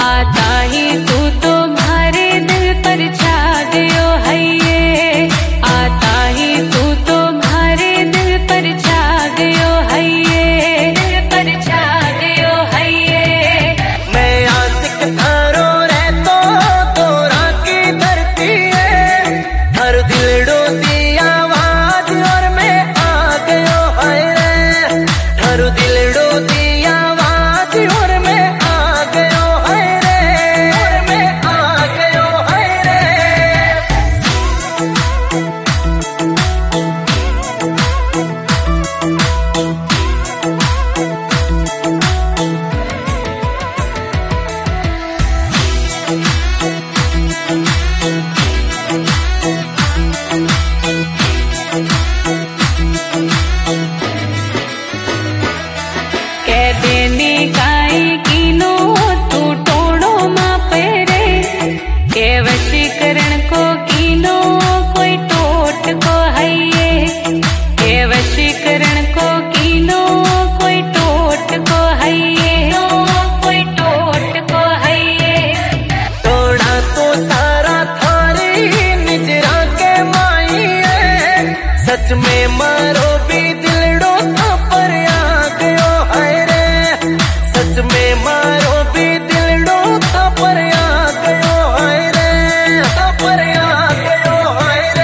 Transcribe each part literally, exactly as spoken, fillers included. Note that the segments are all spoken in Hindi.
आता ही तू तो मारे दिल पर छा गयो है ये, आता ही तू तो मारे दिल पर छा गयो है ये, दिल पर छा गयो है ये। मैं आशिक थारो रहतो तोरा की धरती है, हर दिलड़ो दी आवाज और मैं आ गयो है रे, हर दिलड़ो दी आवाज और मैं आ गयो है रे, और मैं आ गयो है रे। कह देने काई कीनो तू टोड़ो मां पेरे, के वशीकरण को कीनो कोई टोट को है ये, के वशीकरण को कीनो कोई टोट को है ये, कोई टोट को है ये। तोड़ा तो सारा थारी निजरा के माई है, सच में मारो भी दिलड़ो था पर आ गयो है रे, सच में मारो भी दिलड़ो था पर आ गयो है रे, था पर आ गयो है रे।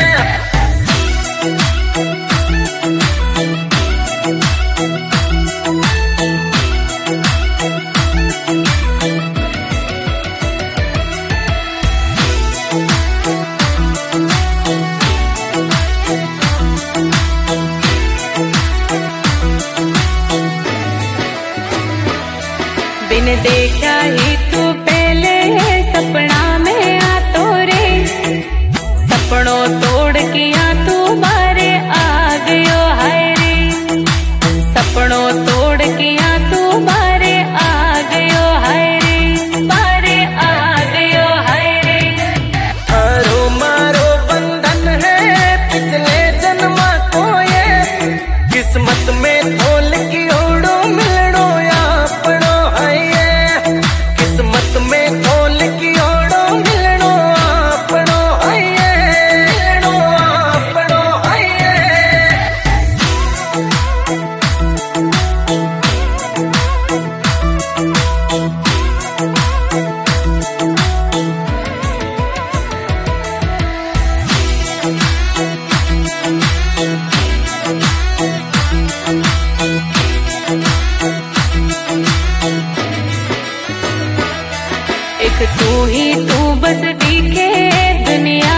बिन देखा ही तू पहले सपना में आ तो रे, सपनों तोड़ किया तू बारे आ गयो हाय रे, सपनों तोड़ किया तू बारे आ गयो हाय रे, बारे आ गयो हाय रे। थारो मारो बंधन है पिछले जन्मा को ये, किस्मत में खोल की ओड़ो मिलड़ो आपनो है ये, किस्मत में खोल की ओड़ो मिलड़ो आपनो है ये, मिलड़ो आपनो है ये। एक तू ही तू बस दिखे दुनिया